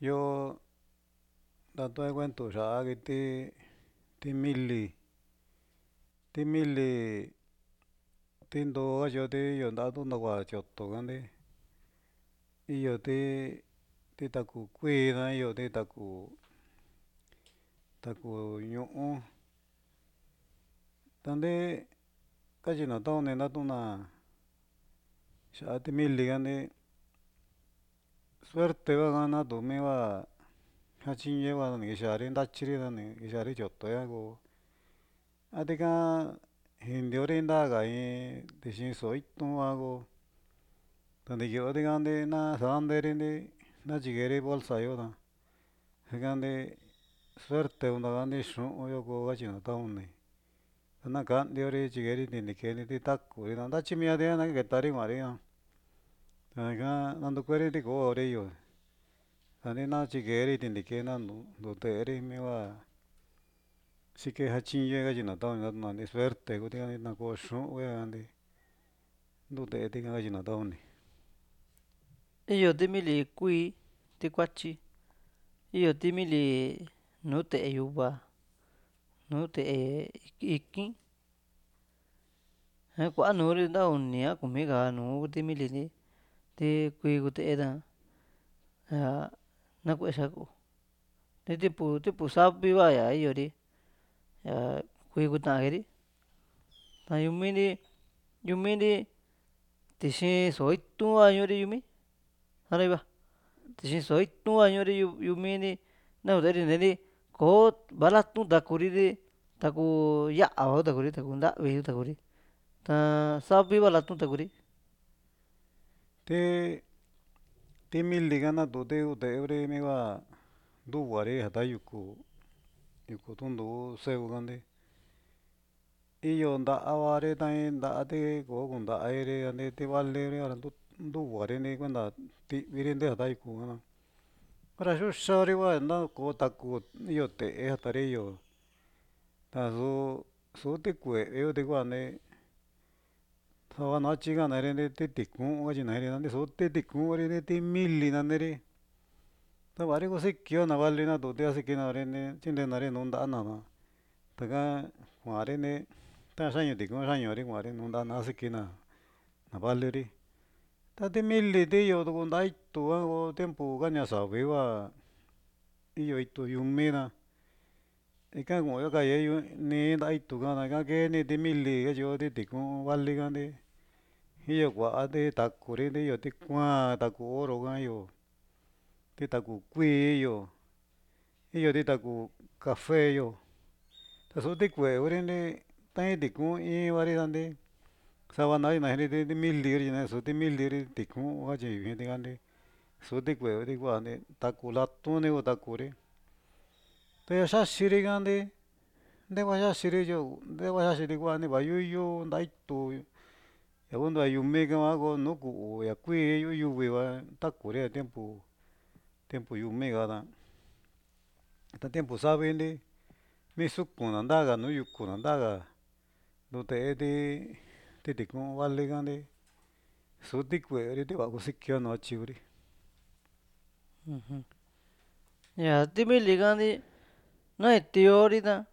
Yo ndato cuento xa'a timili tindo ayoti yo ndatu nagua choto ngandi iyo taku kuida iyo taku ñu'u tande kachina taone natuna xa'a timili ngandi suerte vangana tumiva jachiñeva ni kixari ndachiri dani kixari choto yago atika jindiori ndaga iin tixixo itu vago tande yori ngandi na xanderindi nachikeri bolsa yoda ngandi suerte undagani xu'un yoko kachina taoni nakandiori chikeri tindikeri taku ndachimia naketari kuari tanga nandukueri tikori iyo anina chikeri tindikena nduteri miva xike jachiñe kachina taoni nani suerte kuti nako xu'un kueandi nduteti kachina taoni. Iyo timili kui tikuachi iyo timili nute yuva nute ikin kua nuri nta uni a komiga nuu timili ni ti kui kuteda nakue xako tiempo savi vaya iyori kui kutakeri ta yumini tixi so itu va ñuri yumi anaiva tixi so itu va ñuri yumini nakoderi neni koo valatu takuri taku ya'a takuri taku ntavi takuri ta savi va latu takuri. Timili kana tuti kute'eri miva nduvari jata yuku tundu seu ngandi iyo ndavari tain ndati koo kundairi andi tivaleri nduvari ni kuenda tiviri jata yuku hora xuxauri va nako taku iyo te'e jatari iyo tasu tikue tikuani savana chikanari ti tikuu kachinari naniso ti tikuri timili naniri tavari kusikio navali natuti asikinari chintenari nuu nda'ana taka kuari ni ta xaña tikuu xañari kuari nuu nda'ana asikina navaliri ta timili ti iyo tuku nda itu ko tiempo kaña savi va iyo itu yumina ika ku'uyo kayo nii nda itu ika keni timili kachio ti tikuu vali kandi iyo kua'ati takuri iyo ti kuaan taku oro ka iyo ti taku kui iyo ti taku cafe iyo tasu tikue kuri tain tikuu invari kandi savana jinari timili su timili tikuu kachiyo kiti su tikue kuri kuandi taku latuni ku takuri ta yaxaxiri kandi ndegua yaxaxiri kuani vayuyu nda itu jakundua yumi ko nuu ku'u ya kui yuviva takuri tiempo yumi kata ta tiempo savi mi sukuna ndaga nuu yuku ndaga ndute ti tikuu vali kandi su tikue tiva kusikio nu achikuri. Ya timili kandi na tiori ta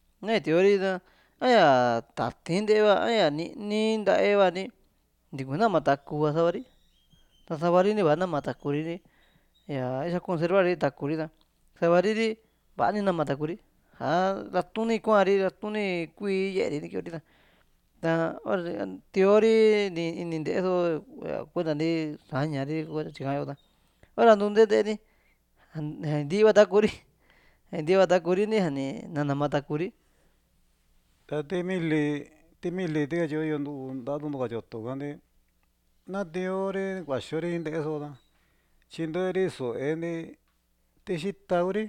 aña tati nteva aña ni'ni ntaeva ni ntiku nama takuva savari ta savari va nama takuri ña ixa conservari takuri ta savariri vani nama takuri ja latuni kuari latuni kui ye'eri nikiori ta tiori ini nte'eso kuentandi sañari chikayo ta hora ntu nteteni ja ntiva takuri ni ja ni nama takuri. Ta timili ti kachio iyo ndatu ntuka choto kandi na tiori kuaxiori in nte'eso ta chindo'ori su'eni ti xita kuri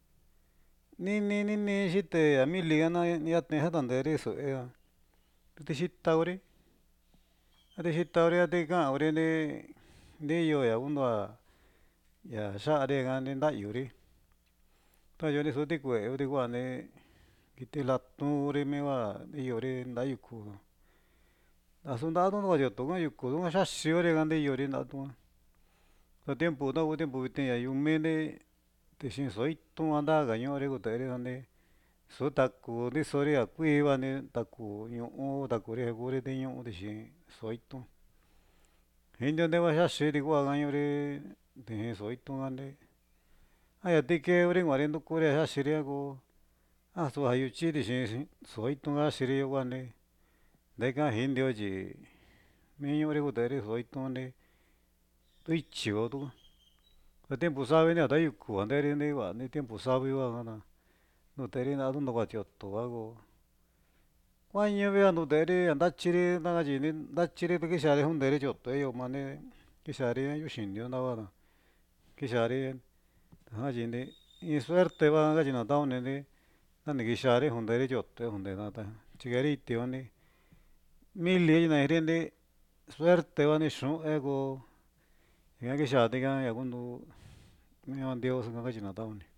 nini xite a mili kana yati jatanteri su'e ti xita kuri ti ka'an kuri ndi iyo jakundua ya xa'ari kandi nta'yuri ta iyo su tikue kuri kuani kiti laturi miva iyori nda yuku asu ndatu ntuka choto yuku yaxaxiori kandi iyori ndatu ta tiempo vitin ya yumi. 대신 소이통 한다 가ño tere donde so taku de sore akui bane taku ño'o takure gore de ño'o de soiton hindi de va shiri gua gaño re de soiton ande aya tike ore ngare ndo kore ha shiri go a so hayu chi de soiton ga shiri go ande de ka hindi oji meño re go tere soiton de tuichi go tu el tiempo sabe ne da yuku ande re ne wa ne tiempo sabe wa gana no tere na do no ga chotto wa go guaño vea no tere anda chiri na ga jini da chiri de que share hun dere chotto yo mane que share yo shindio na wa que share ha jini y suerte va ga jina da ne de na ne que share hun dere chotto hun de na ta chigari ti one mili na hirende suerte va ne shu ego ya que shade ga ya gundu me van dios ga jina da one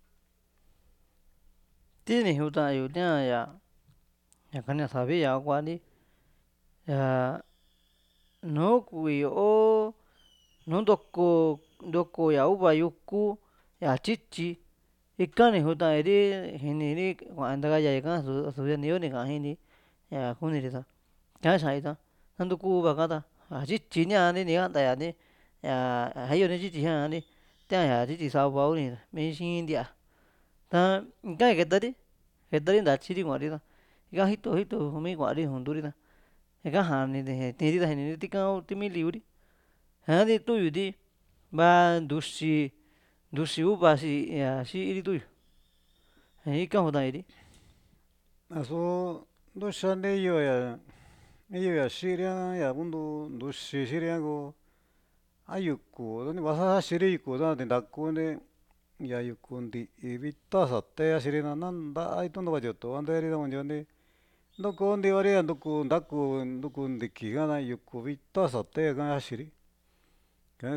Tiene juta yu nya ya kanya sabi ya kwa ni ya no kui o no doko ya uba yuku ya chichi ikani juta eri hini ri kwa anda ga ya ka su ya ni ni ka hini ya kuni ri ta kya sai ta nandu ku ba ka ta a chichi nya ni anda ya ni ya hayo ni chichi ha ni ta ya chichi sa ba ni me shin dia ta ka ke ta ri da chiri ngwa ri ta ka hito mi ngwa ri hun du ri ta ka ha ni de ti ri ta ni ti ka ti mi li uri ha di tu yu di ba dushi uba si ya si iri tu yu ka ho ta iri aso do shande yo ya shiria ya gundu do shiria go ayuku donde vas a shiri yuku da de da kune ya yuku ndi ibita sa te ya shiri na nanda ai tondo ba joto ande ri da mon jonde do ko ndi ore ya do ku ndi ki ga na yuku bita sa te ga ya shiri ka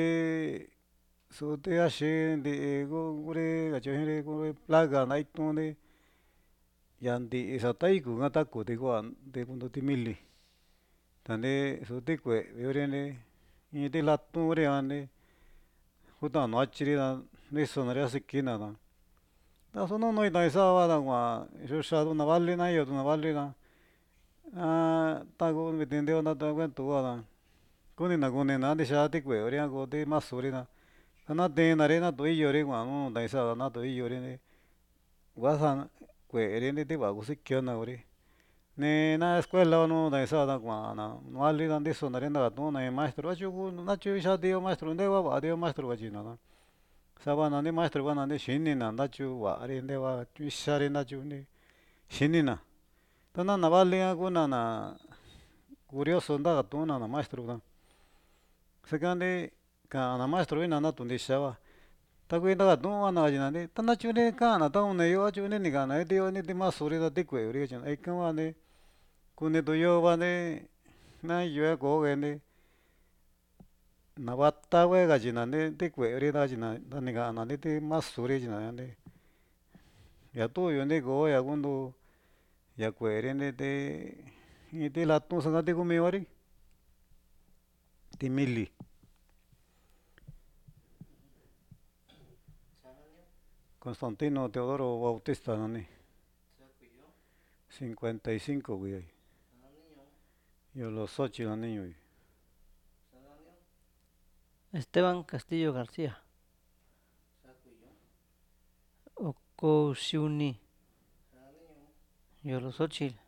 so te ya shi ndi go ore ga cho hire go plaga na itonde ya ndi sa tai ku ga ta ku de go de gundu ti mili tande so te kue ore ne ni te la tu ore ane juta no achiri da niso na ya sikina da da so no no ita isa wa da wa yo sha do na vale na yo do na vale na ta go me tende ona ta guen tu wa da kuni na de sha te kue ore go de mas ore na na de na re na do i yo re wa no da isa na do i yo re ne wa sa kue ere ne te wa go sikyo na ore ne na escuela no da isa da wa na no vale da de so na re na do na maestro wa chu na chu sha de maestro de wa de maestro wa ji na sabana ne maestro bana ne shinni na da chu wa re de wa chu sha re na chu ne shinni na ta na vale ga na curioso da ga to na maestro da se kande ka na maestro ina na tu de sha wa ta ku da ga to wa na ji na de ta na chu ne ka na ta ne yo chu ne ni ga na de yo ne de ma so re da de ku re cha e ka wa ne ku ne do yo wa ne na yo go ge ne na wa ta we ga ji na ne de ku re da ji na da ne ga na de ma so re ji na ne ya to yo ne go ya gundu ya ku re ne de ni de la to sa ga de ku me wa ri ti mili Constantino Teodoro Bautista na ne 55 güey yo los 8 na niño Esteban Castillo García Oko Shiuni Yolosochil